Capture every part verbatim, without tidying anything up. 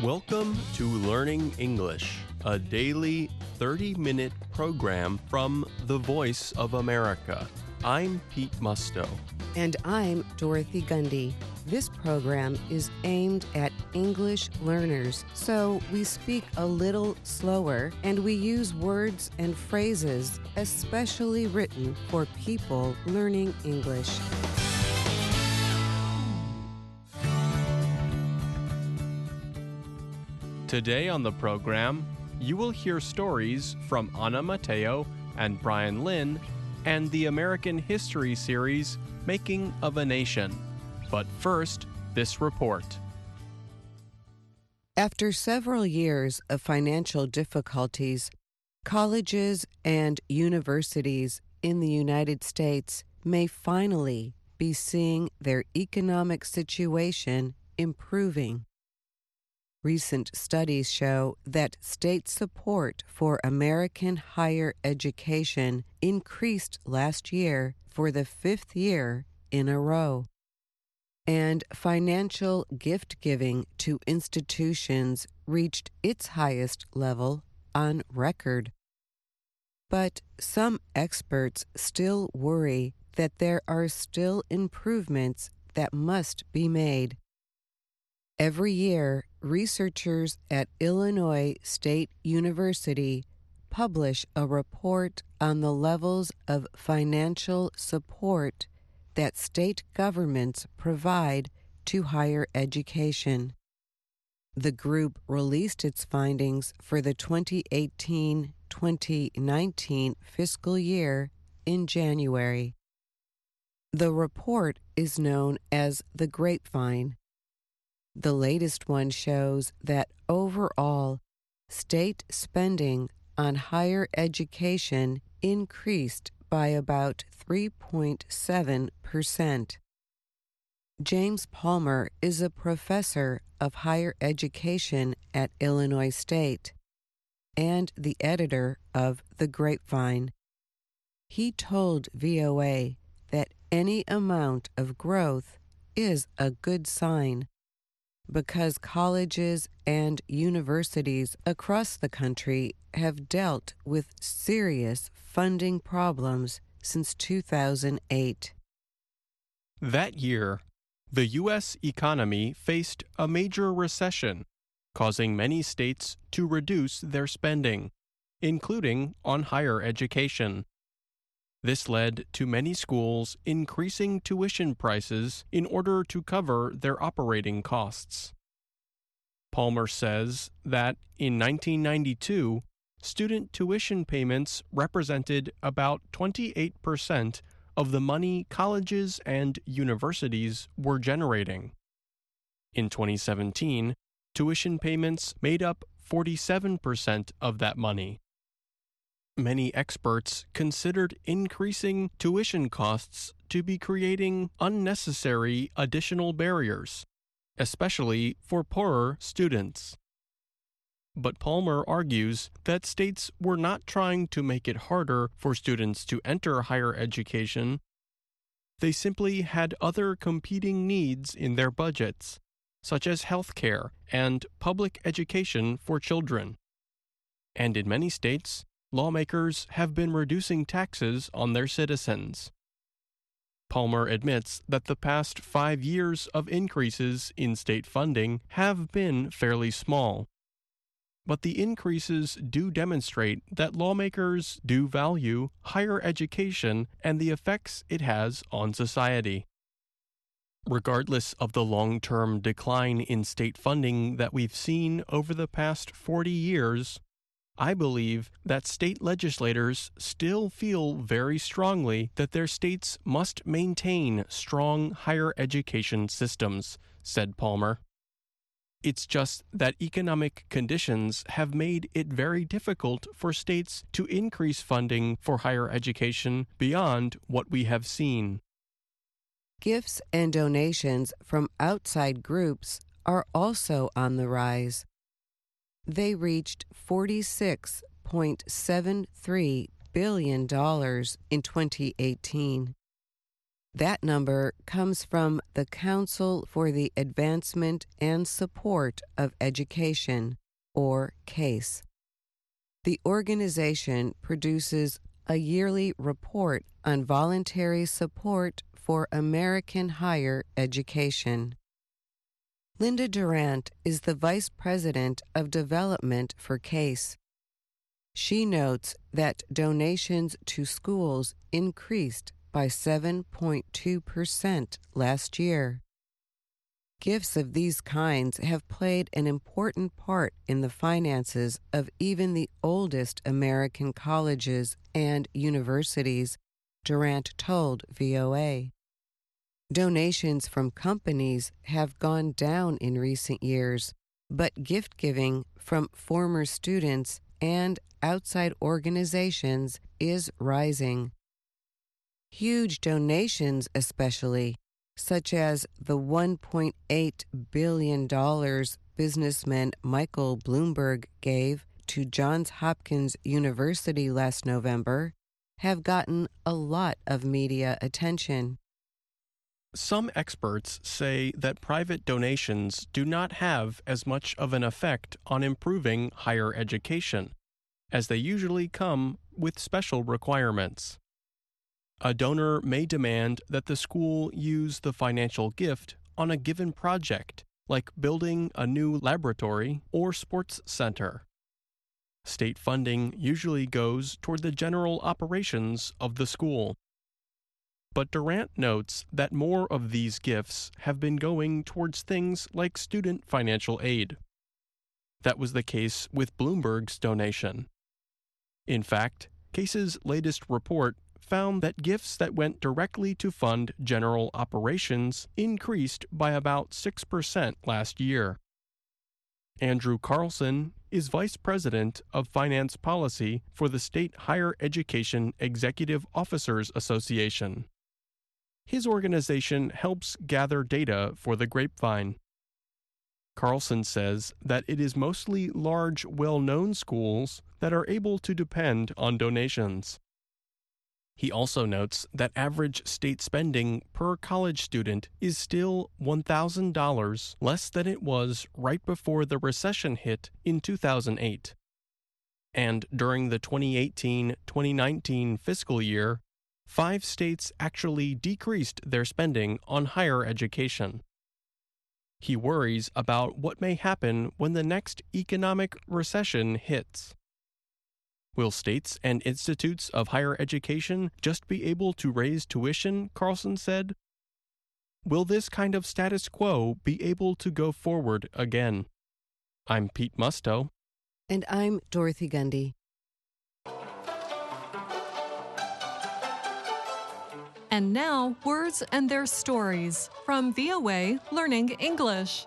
Welcome to Learning English, a daily thirty-minute program from the Voice of America. I'm Pete Musto. And I'm Dorothy Gundy. This program is aimed at English learners, so we speak a little slower and we use words and phrases especially written for people learning English. Today on the program, you will hear stories from Ana Mateo and Brian Lynn and the American History series Making of a Nation. But first, this report. After several years of financial difficulties, colleges and universities in the United States may finally be seeing their economic situation improving. Recent studies show that state support for American higher education increased last year for the fifth year in a row. And financial gift-giving to institutions reached its highest level on record. But some experts still worry that there are still improvements that must be made. Every year, researchers at Illinois State University publish a report on the levels of financial support that state governments provide to higher education. The group released its findings for the twenty eighteen twenty nineteen fiscal year in January. The report is known as the Grapevine. The latest one shows that overall, state spending on higher education increased by about three point seven percent. James Palmer is a professor of higher education at Illinois State and the editor of The Grapevine. He told V O A that any amount of growth is a good sign, because colleges and universities across the country have dealt with serious funding problems since two thousand eight. That year, the U S economy faced a major recession, causing many states to reduce their spending, including on higher education. This led to many schools increasing tuition prices in order to cover their operating costs. Palmer says that in nineteen ninety-two, student tuition payments represented about twenty-eight percent of the money colleges and universities were generating. In twenty seventeen, tuition payments made up forty-seven percent of that money. Many experts considered increasing tuition costs to be creating unnecessary additional barriers, especially for poorer students. But Palmer argues that states were not trying to make it harder for students to enter higher education. They simply had other competing needs in their budgets, such as health care and public education for children. And in many states, lawmakers have been reducing taxes on their citizens. Palmer admits that the past five years of increases in state funding have been fairly small. But the increases do demonstrate that lawmakers do value higher education and the effects it has on society. Regardless of the long-term decline in state funding that we've seen over the past forty years, I believe that state legislators still feel very strongly that their states must maintain strong higher education systems, said Palmer. It's just that economic conditions have made it very difficult for states to increase funding for higher education beyond what we have seen. Gifts and donations from outside groups are also on the rise. They reached forty-six point seven three billion dollars in twenty eighteen. That number comes from the Council for the Advancement and Support of Education, or CASE. The organization produces a yearly report on voluntary support for American higher education. Linda Durant is the Vice President of Development for CASE. She notes that donations to schools increased by seven point two percent last year. Gifts of these kinds have played an important part in the finances of even the oldest American colleges and universities, Durant told V O A. Donations from companies have gone down in recent years, but gift-giving from former students and outside organizations is rising. Huge donations especially, such as the one point eight billion dollars businessman Michael Bloomberg gave to Johns Hopkins University last November, have gotten a lot of media attention. Some experts say that private donations do not have as much of an effect on improving higher education, as they usually come with special requirements. A donor may demand that the school use the financial gift on a given project, like building a new laboratory or sports center. State funding usually goes toward the general operations of the school. But Durant notes that more of these gifts have been going towards things like student financial aid. That was the case with Bloomberg's donation. In fact, CASE's latest report found that gifts that went directly to fund general operations increased by about six percent last year. Andrew Carlson is Vice President of Finance Policy for the State Higher Education Executive Officers Association. His organization helps gather data for the Grapevine. Carlson says that it is mostly large, well-known schools that are able to depend on donations. He also notes that average state spending per college student is still one thousand dollars less than it was right before the recession hit in two thousand eight. And during the twenty eighteen twenty nineteen fiscal year, five states actually decreased their spending on higher education. He worries about what may happen when the next economic recession hits. Will states and institutes of higher education just be able to raise tuition, Carlson said? Will this kind of status quo be able to go forward again? I'm Pete Musto. And I'm Dorothy Gundy. And now, words and their stories from V O A Learning English.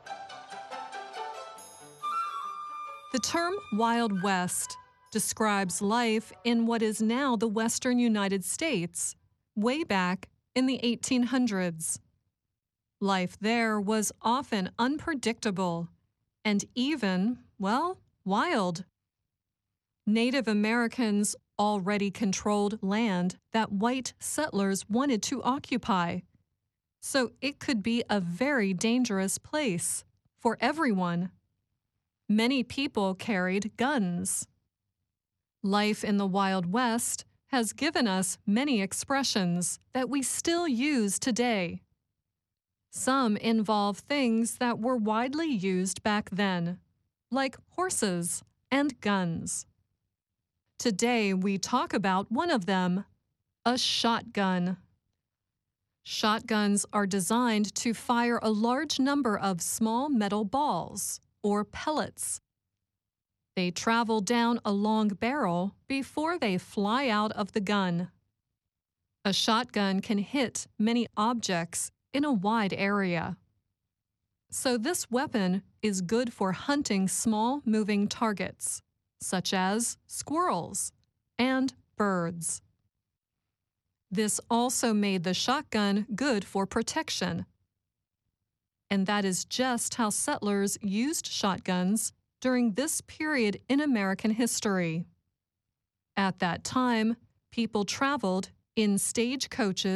The term Wild West describes life in what is now the western United States, way back in the eighteen hundreds. Life there was often unpredictable and even, well, wild. Native Americans already controlled land that white settlers wanted to occupy, so it could be a very dangerous place for everyone. Many people carried guns. Life in the Wild West has given us many expressions that we still use today. Some involve things that were widely used back then, like horses and guns. Today, we talk about one of them, a shotgun. Shotguns are designed to fire a large number of small metal balls, or pellets. They travel down a long barrel before they fly out of the gun. A shotgun can hit many objects in a wide area. So this weapon is good for hunting small moving targets, such as squirrels and birds. This also made the shotgun good for protection. And that is just how settlers used shotguns during this period in American history. At that time, people traveled in stagecoaches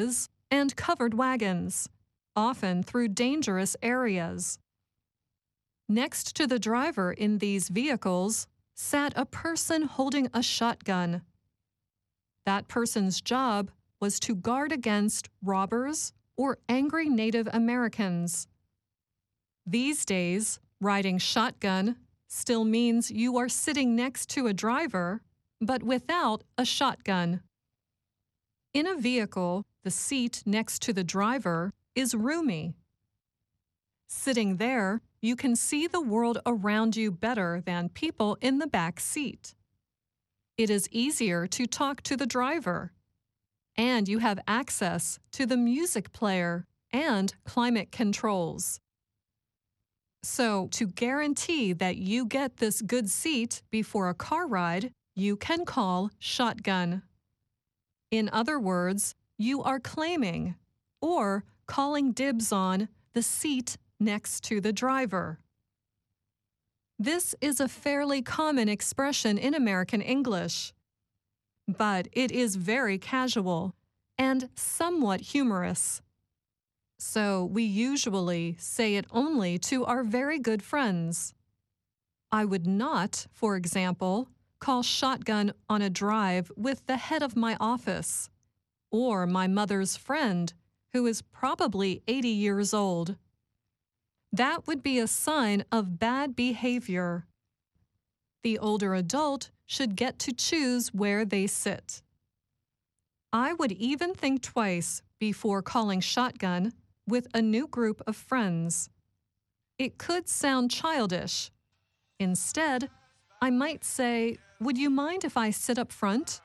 and covered wagons, often through dangerous areas. Next to the driver in these vehicles sat a person holding a shotgun. That person's job was to guard against robbers or angry Native Americans. These days, riding shotgun still means you are sitting next to a driver, but without a shotgun. In a vehicle, the seat next to the driver is roomy. Sitting there, you can see the world around you better than people in the back seat. It is easier to talk to the driver, and you have access to the music player and climate controls. So, to guarantee that you get this good seat before a car ride, you can call shotgun. In other words, you are claiming or calling dibs on the seat next to the driver. This is a fairly common expression in American English, but it is very casual and somewhat humorous. So we usually say it only to our very good friends. I would not, for example, call shotgun on a drive with the head of my office or my mother's friend, who is probably eighty years old. That would be a sign of bad behavior. The older adult should get to choose where they sit. I would even think twice before calling shotgun with a new group of friends. It could sound childish. Instead, I might say, "Would you mind if I sit up front?"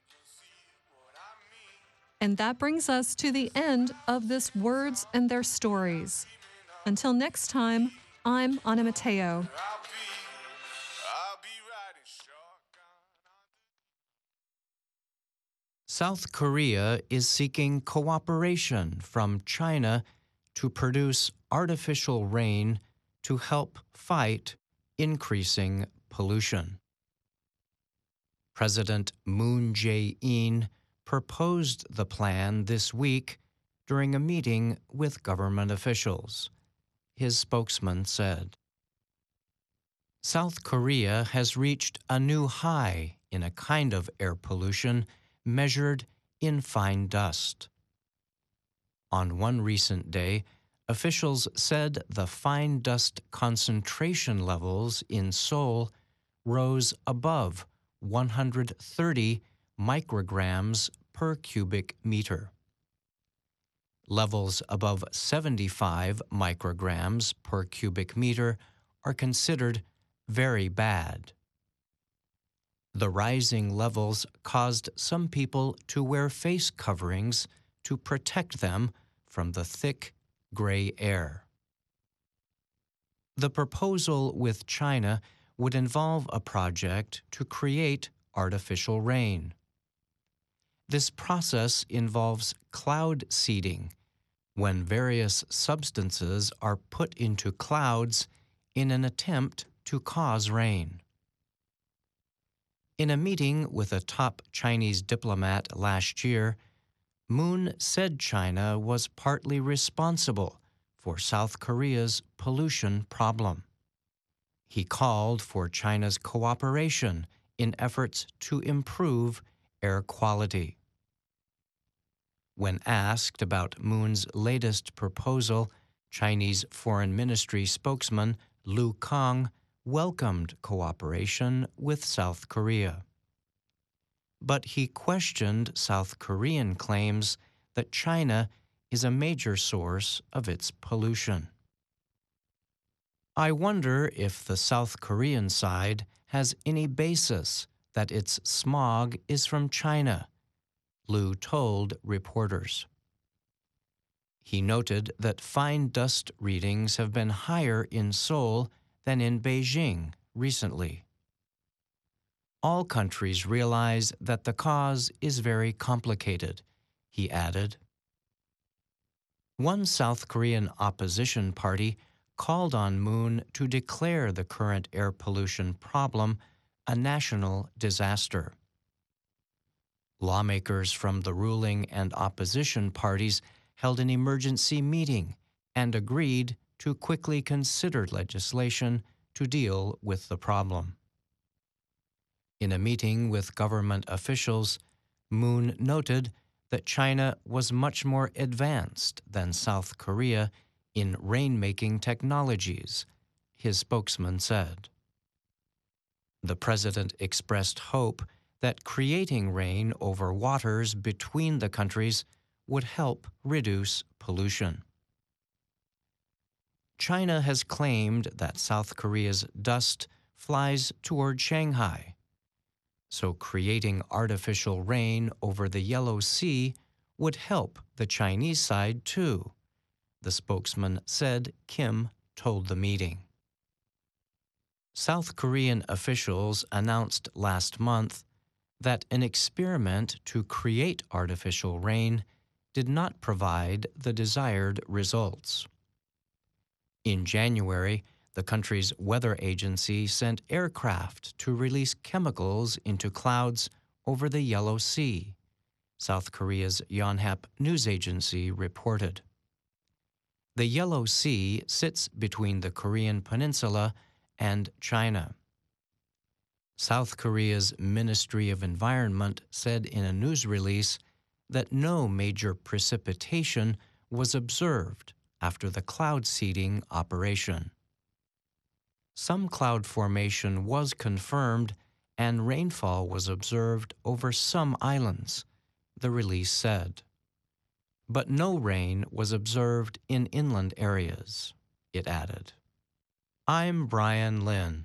And that brings us to the end of this Words and Their Stories. Until next time, I'm Anna Mateo. South Korea is seeking cooperation from China to produce artificial rain to help fight increasing pollution. President Moon Jae-in proposed the plan this week during a meeting with government officials. His spokesman said, South Korea has reached a new high in a kind of air pollution measured in fine dust. On one recent day, officials said the fine dust concentration levels in Seoul rose above one hundred thirty micrograms per cubic meter. Levels above seventy-five micrograms per cubic meter are considered very bad. The rising levels caused some people to wear face coverings to protect them from the thick, gray air. The proposal with China would involve a project to create artificial rain. This process involves cloud seeding, when various substances are put into clouds in an attempt to cause rain. In a meeting with a top Chinese diplomat last year, Moon said China was partly responsible for South Korea's pollution problem. He called for China's cooperation in efforts to improve air quality. When asked about Moon's latest proposal, Chinese Foreign Ministry spokesman Lu Kang welcomed cooperation with South Korea. But he questioned South Korean claims that China is a major source of its pollution. I wonder if the South Korean side has any basis that its smog is from China, Lu told reporters. He noted that fine dust readings have been higher in Seoul than in Beijing recently. All countries realize that the cause is very complicated, he added. One South Korean opposition party called on Moon to declare the current air pollution problem a national disaster. Lawmakers from the ruling and opposition parties held an emergency meeting and agreed to quickly consider legislation to deal with the problem. In a meeting with government officials, Moon noted that China was much more advanced than South Korea in rain-making technologies, his spokesman said. The president expressed hope that creating rain over waters between the countries would help reduce pollution. China has claimed that South Korea's dust flies toward Shanghai, so creating artificial rain over the Yellow Sea would help the Chinese side too, the spokesman said Kim told the meeting. South Korean officials announced last month that an experiment to create artificial rain did not provide the desired results. In January, the country's weather agency sent aircraft to release chemicals into clouds over the Yellow Sea, South Korea's Yonhap news agency reported. The Yellow Sea sits between the Korean peninsula and China. South Korea's Ministry of Environment said in a news release that no major precipitation was observed after the cloud seeding operation. Some cloud formation was confirmed and rainfall was observed over some islands, the release said. But no rain was observed in inland areas, it added. I'm Brian Lynn.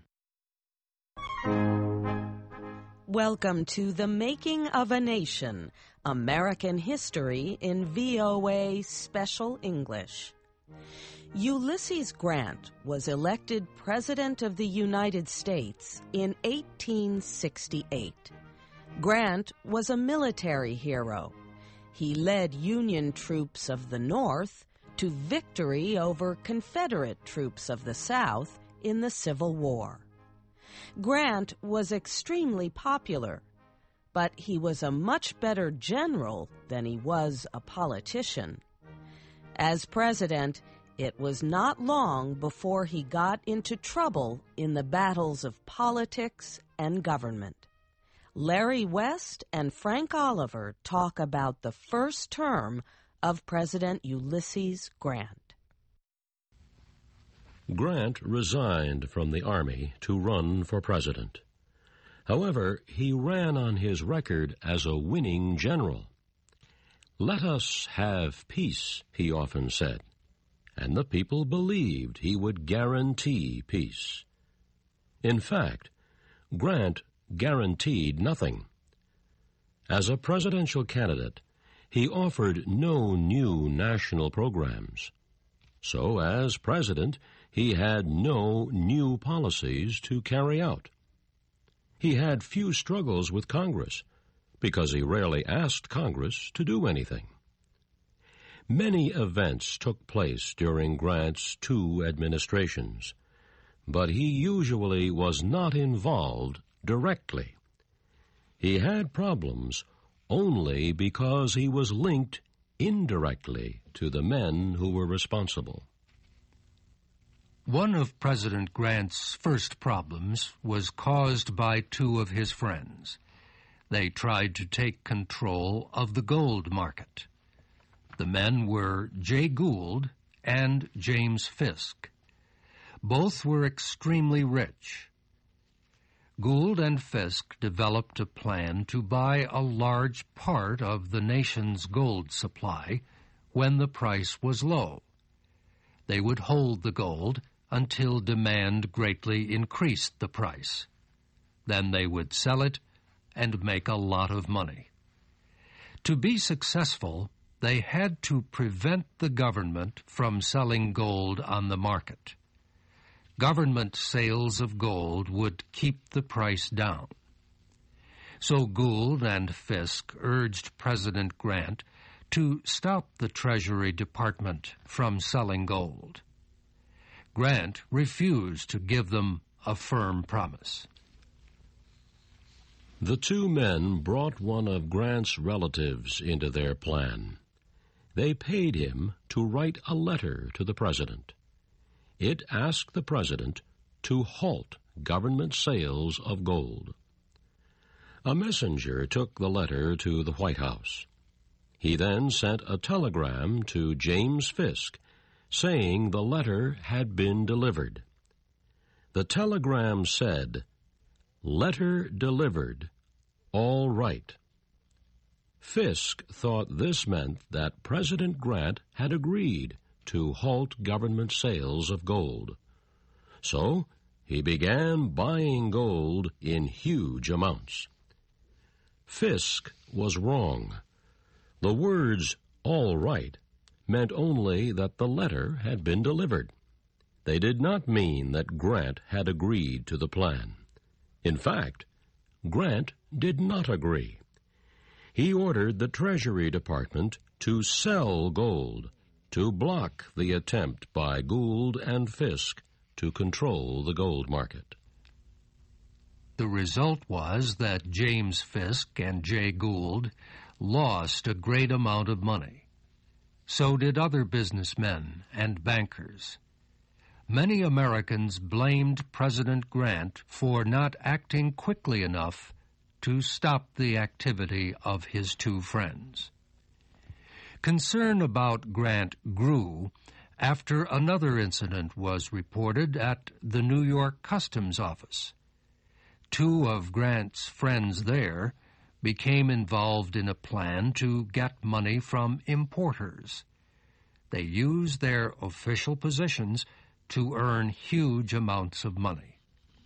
Welcome to The Making of a Nation, American History in V O A Special English. Ulysses Grant was elected President of the United States in eighteen sixty-eight. Grant was a military hero. He led Union troops of the North to victory over Confederate troops of the South in the Civil War. Grant was extremely popular, but he was a much better general than he was a politician. As president, it was not long before he got into trouble in the battles of politics and government. Larry West and Frank Oliver talk about the first term of President Ulysses Grant. Grant resigned from the Army to run for president. However, he ran on his record as a winning general. "Let us have peace," he often said, and the people believed he would guarantee peace. In fact, Grant guaranteed nothing. As a presidential candidate, he offered no new national programs. So, as president, he had no new policies to carry out. He had few struggles with Congress, because he rarely asked Congress to do anything. Many events took place during Grant's two administrations, but he usually was not involved directly. He had problems only because he was linked indirectly to the men who were responsible. One of President Grant's first problems was caused by two of his friends. They tried to take control of the gold market. The men were Jay Gould and James Fisk. Both were extremely rich. Gould and Fisk developed a plan to buy a large part of the nation's gold supply when the price was low. They would hold the gold until demand greatly increased the price. Then they would sell it and make a lot of money. To be successful, they had to prevent the government from selling gold on the market. Government sales of gold would keep the price down. So Gould and Fisk urged President Grant to stop the Treasury Department from selling gold. Grant refused to give them a firm promise. The two men brought one of Grant's relatives into their plan. They paid him to write a letter to the president. It asked the president to halt government sales of gold. A messenger took the letter to the White House. He then sent a telegram to James Fisk saying the letter had been delivered. The telegram said, "Letter delivered. All right." Fisk thought this meant that President Grant had agreed to halt government sales of gold. So he began buying gold in huge amounts. Fisk was wrong. The words, "all right," meant only that the letter had been delivered. They did not mean that Grant had agreed to the plan. In fact, Grant did not agree. He ordered the Treasury Department to sell gold, to block the attempt by Gould and Fisk to control the gold market. The result was that James Fisk and Jay Gould lost a great amount of money. So did other businessmen and bankers. Many Americans blamed President Grant for not acting quickly enough to stop the activity of his two friends. Concern about Grant grew after another incident was reported at the New York Customs Office. Two of Grant's friends there became involved in a plan to get money from importers. They used their official positions to earn huge amounts of money.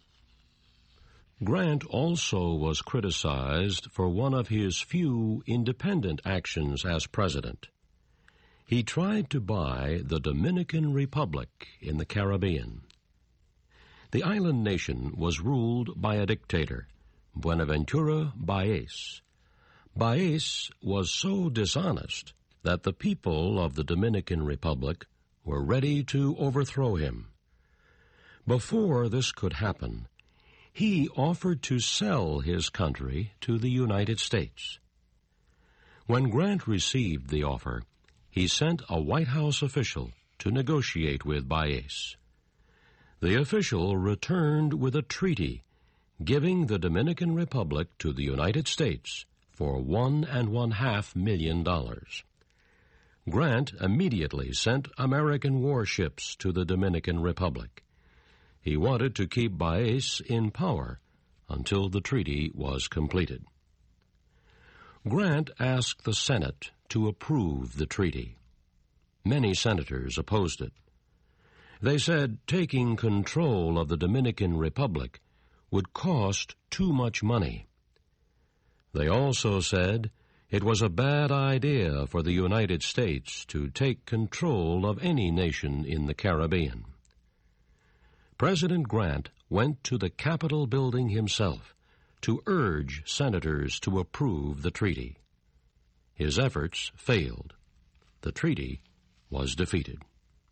Grant also was criticized for one of his few independent actions as president. He tried to buy the Dominican Republic in the Caribbean. The island nation was ruled by a dictator, Buenaventura Baez. Baez was so dishonest that the people of the Dominican Republic were ready to overthrow him. Before this could happen, he offered to sell his country to the United States. When Grant received the offer, he sent a White House official to negotiate with Baez. The official returned with a treaty giving the Dominican Republic to the United States for one and one half million dollars. Grant immediately sent American warships to the Dominican Republic. He wanted to keep Baez in power until the treaty was completed. Grant asked the Senate to approve the treaty. Many senators opposed it. They said taking control of the Dominican Republic would cost too much money. They also said it was a bad idea for the United States to take control of any nation in the Caribbean. President Grant went to the Capitol building himself to urge senators to approve the treaty. His efforts failed. The treaty was defeated.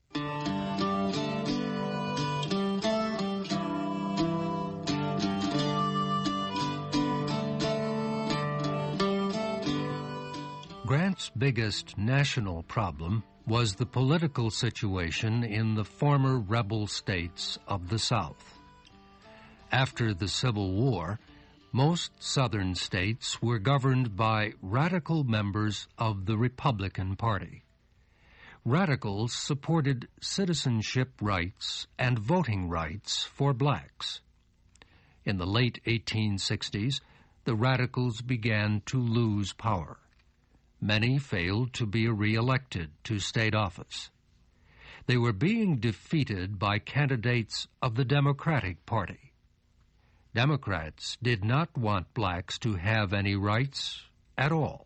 Grant's biggest national problem was the political situation in the former rebel states of the South. After the Civil War, most Southern states were governed by radical members of the Republican Party. Radicals supported citizenship rights and voting rights for blacks. In the late eighteen sixties, the radicals began to lose power. Many failed to be re-elected to state office. They were being defeated by candidates of the Democratic Party. Democrats did not want blacks to have any rights at all.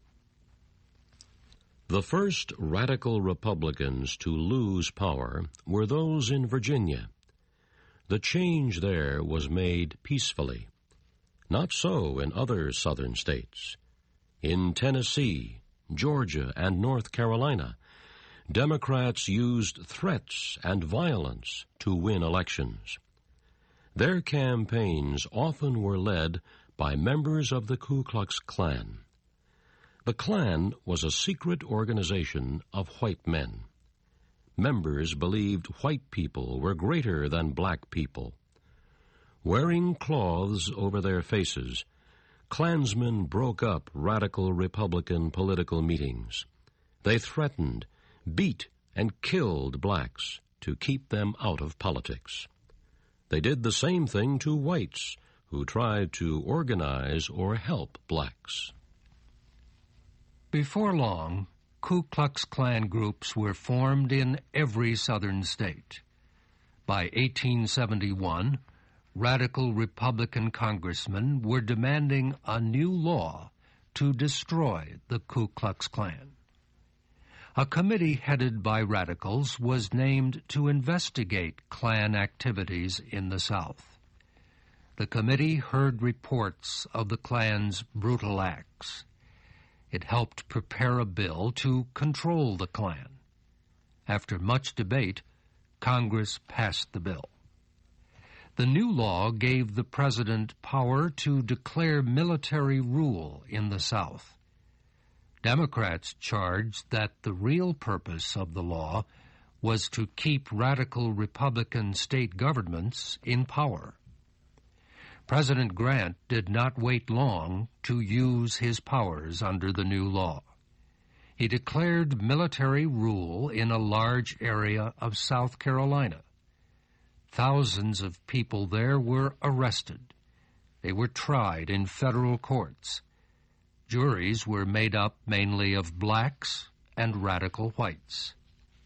The first radical Republicans to lose power were those in Virginia. The change there was made peacefully. Not so in other Southern states. In Tennessee, Georgia, and North Carolina, Democrats used threats and violence to win elections. Their campaigns often were led by members of the Ku Klux Klan. The Klan was a secret organization of white men. Members believed white people were greater than black people. Wearing cloths over their faces, Klansmen broke up radical Republican political meetings. They threatened, beat, and killed blacks to keep them out of politics. They did the same thing to whites who tried to organize or help blacks. Before long, Ku Klux Klan groups were formed in every southern state. By eighteen seventy-one, radical Republican congressmen were demanding a new law to destroy the Ku Klux Klan. A committee headed by radicals was named to investigate Klan activities in the South. The committee heard reports of the Klan's brutal acts. It helped prepare a bill to control the Klan. After much debate, Congress passed the bill. The new law gave the president power to declare military rule in the South. Democrats charged that the real purpose of the law was to keep radical Republican state governments in power. President Grant did not wait long to use his powers under the new law. He declared military rule in a large area of South Carolina. Thousands of people there were arrested. They were tried in federal courts. Juries were made up mainly of blacks and radical whites.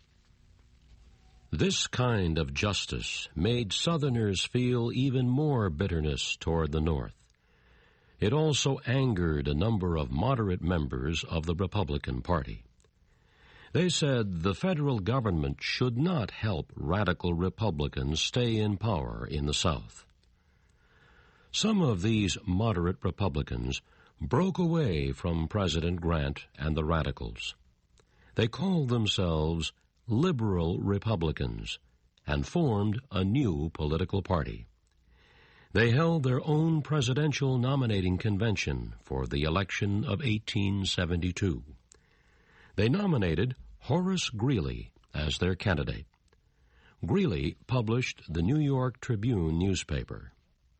This kind of justice made Southerners feel even more bitterness toward the North. It also angered a number of moderate members of the Republican Party. They said the federal government should not help radical Republicans stay in power in the South. Some of these moderate Republicans broke away from President Grant and the radicals. They called themselves liberal Republicans and formed a new political party. They held their own presidential nominating convention for the election of eighteen seventy-two. They nominated Horace Greeley as their candidate. Greeley published the New York Tribune newspaper.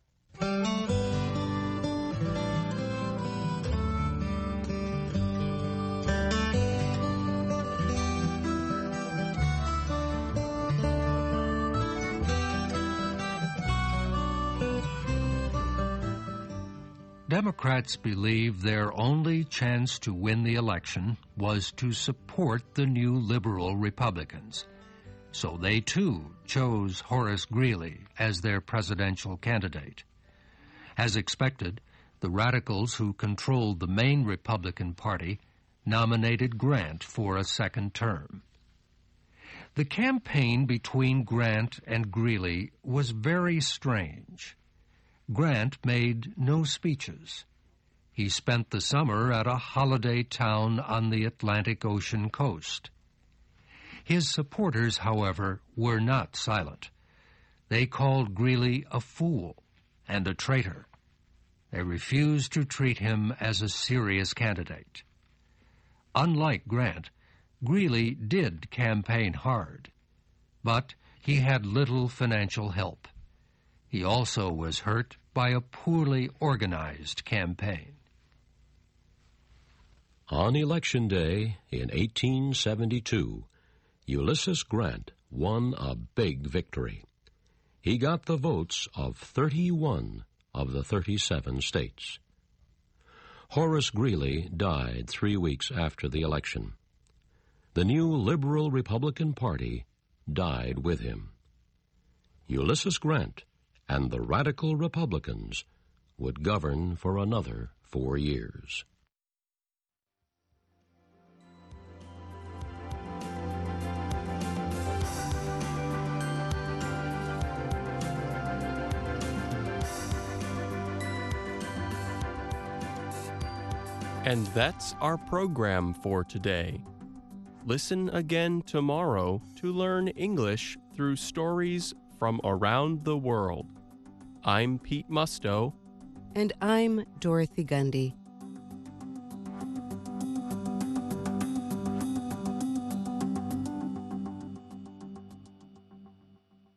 Democrats believed their only chance to win the election was to support the new liberal Republicans. So they, too, chose Horace Greeley as their presidential candidate. As expected, the radicals who controlled the main Republican Party nominated Grant for a second term. The campaign between Grant and Greeley was very strange. Grant made no speeches. He spent the summer at a holiday town on the Atlantic Ocean coast. His supporters, however, were not silent. They called Greeley a fool and a traitor. They refused to treat him as a serious candidate. Unlike Grant, Greeley did campaign hard, but he had little financial help. He also was hurt by a poorly organized campaign. On Election Day in eighteen seventy-two, Ulysses Grant won a big victory. He got the votes of thirty-one of the thirty-seven states. Horace Greeley died three weeks after the election. The new liberal Republican Party died with him. Ulysses Grant and the radical Republicans would govern for another four years. And that's our program for today. Listen again tomorrow to learn English through stories from around the world. I'm Pete Musto. And I'm Dorothy Gundy.